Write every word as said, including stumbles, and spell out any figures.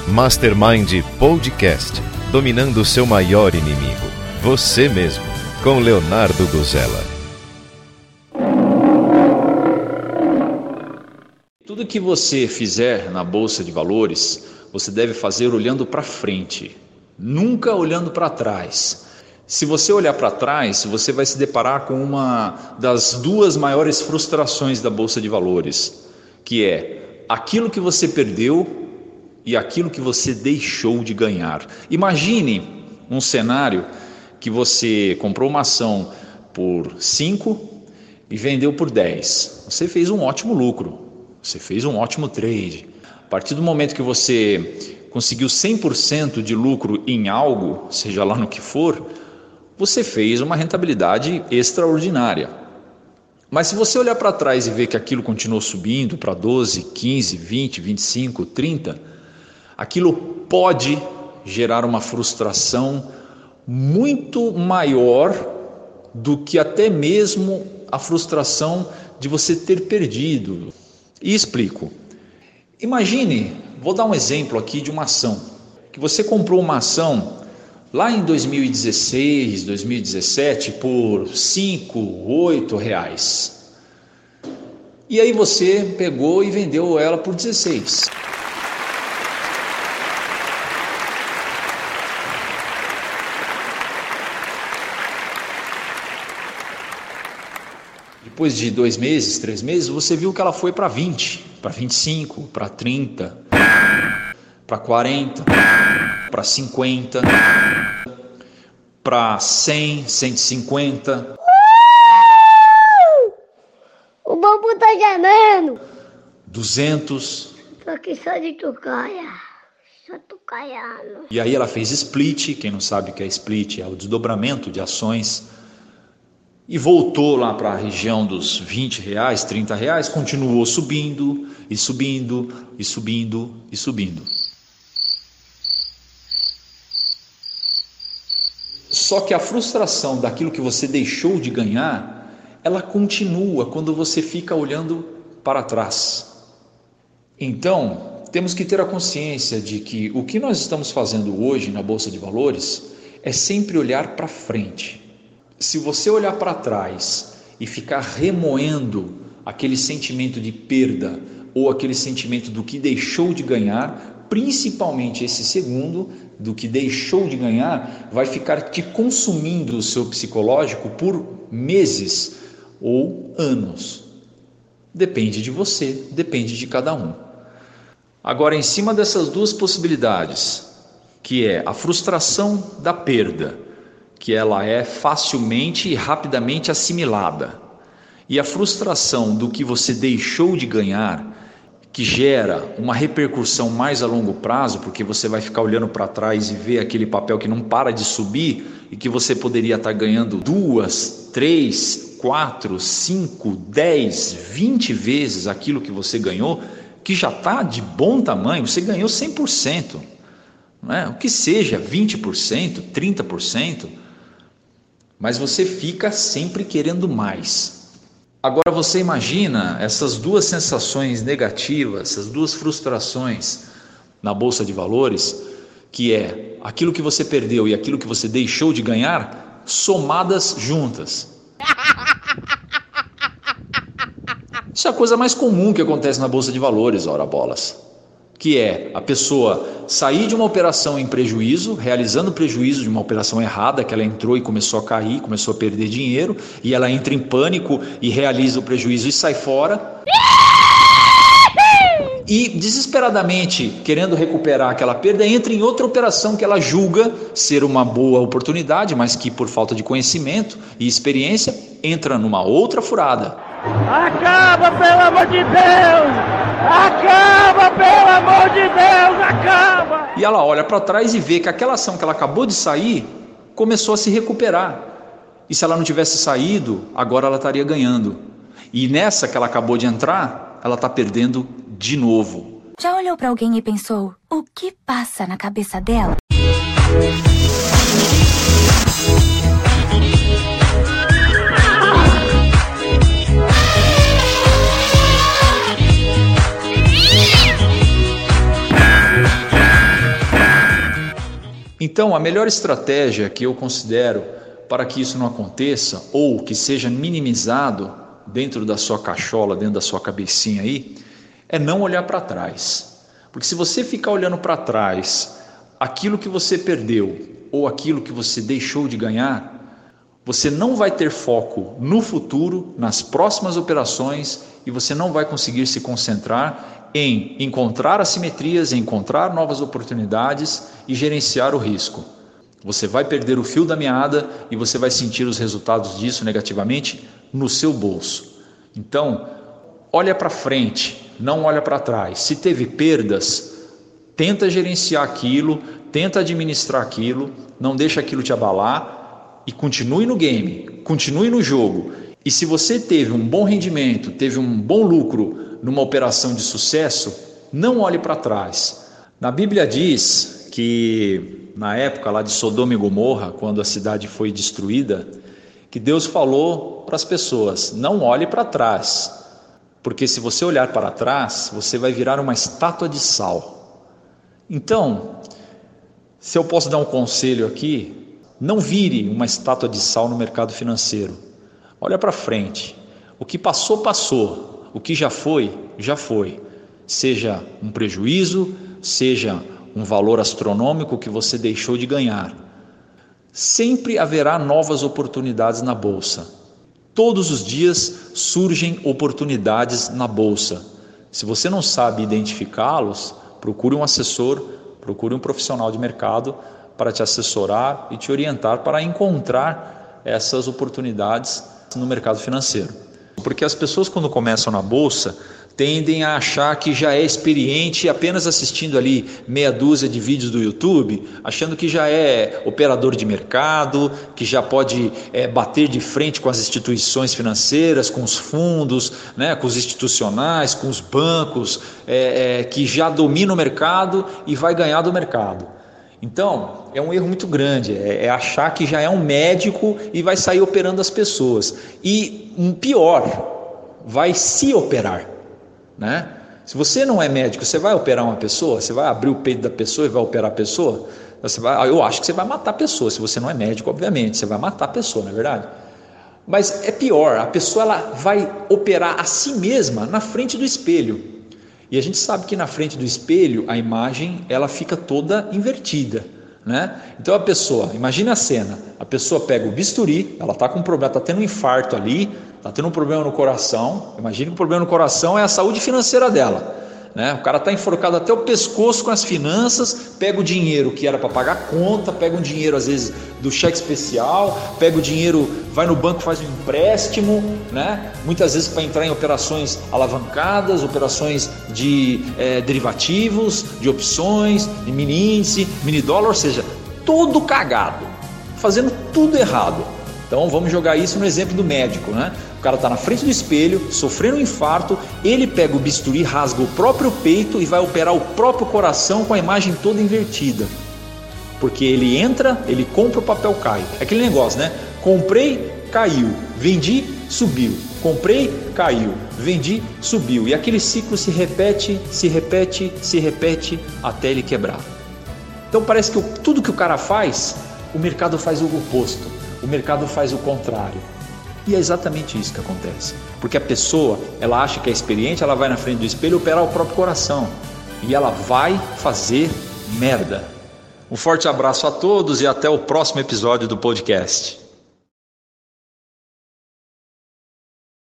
Mastermind Podcast, dominando o seu maior inimigo, você mesmo, com Leonardo Guzella. Tudo que você fizer na Bolsa de Valores, você deve fazer olhando para frente, nunca olhando para trás. Se você olhar para trás, você vai se deparar com uma das duas maiores frustrações da Bolsa de Valores, que é aquilo que você perdeu e aquilo que você deixou de ganhar. Imagine um cenário que você comprou uma ação por cinco e vendeu por dez. Você fez um ótimo lucro, você fez um ótimo trade. A partir do momento que você conseguiu cem por cento de lucro em algo, seja lá no que for, você fez uma rentabilidade extraordinária. Mas se você olhar para trás e ver que aquilo continuou subindo para doze, quinze, vinte, vinte e cinco, trinta, aquilo pode gerar uma frustração muito maior do que até mesmo a frustração de você ter perdido. E explico. Imagine, vou dar um exemplo aqui de uma ação, que você comprou uma ação lá em dois mil e dezesseis, dois mil e dezessete por cinco, oito reais. E aí você pegou e vendeu ela por dezesseis. Depois de dois meses, três meses, você viu que ela foi para vinte, para vinte e cinco, para trinta, para quarenta, para cinquenta, para cem, cento e cinquenta. O bambu tá gemendo. duzentos. Tô aqui só de tucaia. Só tucaiano. E aí ela fez split. Quem não sabe o que é split, é o desdobramento de ações. E voltou lá para a região dos vinte reais, trinta reais, continuou subindo, e subindo, e subindo, e subindo. Só que a frustração daquilo que você deixou de ganhar, ela continua quando você fica olhando para trás. Então, temos que ter a consciência de que o que nós estamos fazendo hoje na Bolsa de Valores é sempre olhar para frente. Se você olhar para trás e ficar remoendo aquele sentimento de perda ou aquele sentimento do que deixou de ganhar, principalmente esse segundo, do que deixou de ganhar, vai ficar te consumindo o seu psicológico por meses ou anos. Depende de você, depende de cada um. Agora, em cima dessas duas possibilidades, que é a frustração da perda, que ela é facilmente e rapidamente assimilada, e a frustração do que você deixou de ganhar, que gera uma repercussão mais a longo prazo, porque você vai ficar olhando para trás e ver aquele papel que não para de subir e que você poderia estar ganhando duas, três, quatro, cinco, dez, vinte vezes aquilo que você ganhou, que já está de bom tamanho. Você ganhou cem por cento, não é? O que seja vinte por cento, trinta por cento, mas você fica sempre querendo mais. Agora você imagina essas duas sensações negativas, essas duas frustrações na Bolsa de Valores, que é aquilo que você perdeu e aquilo que você deixou de ganhar, somadas juntas. Isso é a coisa mais comum que acontece na Bolsa de Valores, ora bolas. Que é a pessoa sair de uma operação em prejuízo, realizando prejuízo de uma operação errada, que ela entrou e começou a cair, começou a perder dinheiro, e ela entra em pânico e realiza o prejuízo e sai fora. E desesperadamente, querendo recuperar aquela perda, entra em outra operação que ela julga ser uma boa oportunidade, mas que por falta de conhecimento e experiência, entra numa outra furada. Acaba, pelo amor de Deus! Acaba, pelo amor de Deus! Acaba! E ela olha para trás e vê que aquela ação que ela acabou de sair começou a se recuperar. E se ela não tivesse saído, agora ela estaria ganhando. E nessa que ela acabou de entrar, ela está perdendo de novo. Já olhou para alguém e pensou, o que passa na cabeça dela? Então, a melhor estratégia que eu considero para que isso não aconteça, ou que seja minimizado dentro da sua cachola, dentro da sua cabecinha aí, é não olhar para trás. Porque se você ficar olhando para trás, aquilo que você perdeu ou aquilo que você deixou de ganhar, você não vai ter foco no futuro, nas próximas operações, e você não vai conseguir se concentrar em encontrar assimetrias, em encontrar novas oportunidades e gerenciar o risco. Você vai perder o fio da meada e você vai sentir os resultados disso negativamente no seu bolso. Então, olha para frente, não olha para trás. Se teve perdas, tenta gerenciar aquilo, tenta administrar aquilo, não deixa aquilo te abalar e continue no game, continue no jogo. E se você teve um bom rendimento, teve um bom lucro numa operação de sucesso, não olhe para trás. Na Bíblia diz que na época lá de Sodoma e Gomorra, quando a cidade foi destruída, que Deus falou para as pessoas: não olhe para trás, porque se você olhar para trás, você vai virar uma estátua de sal. Então, se eu posso dar um conselho aqui, não vire uma estátua de sal no mercado financeiro. Olha para frente. O que passou, passou. O que já foi, já foi. Seja um prejuízo, seja um valor astronômico que você deixou de ganhar. Sempre haverá novas oportunidades na bolsa. Todos os dias surgem oportunidades na bolsa. Se você não sabe identificá-los, procure um assessor, procure um profissional de mercado para te assessorar e te orientar para encontrar essas oportunidades no mercado financeiro. Porque as pessoas, quando começam na bolsa, tendem a achar que já é experiente apenas assistindo ali meia dúzia de vídeos do YouTube, achando que já é operador de mercado, que já pode é, bater de frente com as instituições financeiras, com os fundos, né, com os institucionais, com os bancos, é, é, que já domina o mercado e vai ganhar do mercado. Então, é um erro muito grande, é, é achar que já é um médico e vai sair operando as pessoas. E um pior, vai se operar. Né? Se você não é médico, você vai operar uma pessoa, você vai abrir o peito da pessoa e vai operar a pessoa, você vai, eu acho que você vai matar a pessoa. Se você não é médico, obviamente, você vai matar a pessoa, não é verdade? Mas é pior, a pessoa ela vai operar a si mesma na frente do espelho. E a gente sabe que na frente do espelho a imagem ela fica toda invertida, né? Então a pessoa, imagina a cena, a pessoa pega o bisturi, ela está com um problema, está tendo um infarto ali, está tendo um problema no coração. Imagina que o problema no coração é a saúde financeira dela, né? O cara está enforcado até o pescoço com as finanças, pega o dinheiro que era para pagar a conta, pega um dinheiro às vezes do cheque especial, pega o dinheiro, vai no banco, faz um empréstimo, né? Muitas vezes para entrar em operações alavancadas, operações de é, derivativos, de opções, de mini índice, mini dólar, ou seja, todo cagado, fazendo tudo errado. Então vamos jogar isso no exemplo do médico, né? O cara está na frente do espelho, sofrendo um infarto, ele pega o bisturi, rasga o próprio peito e vai operar o próprio coração com a imagem toda invertida. Porque ele entra, ele compra, o papel cai. É aquele negócio, né? Comprei, caiu. Vendi, subiu. Comprei, caiu. Vendi, subiu. E aquele ciclo se repete, se repete, se repete até ele quebrar. Então parece que tudo que o cara faz, o mercado faz o oposto. O mercado faz o contrário. E é exatamente isso que acontece. Porque a pessoa, ela acha que é experiente, ela vai na frente do espelho operar o próprio coração. E ela vai fazer merda. Um forte abraço a todos e até o próximo episódio do podcast.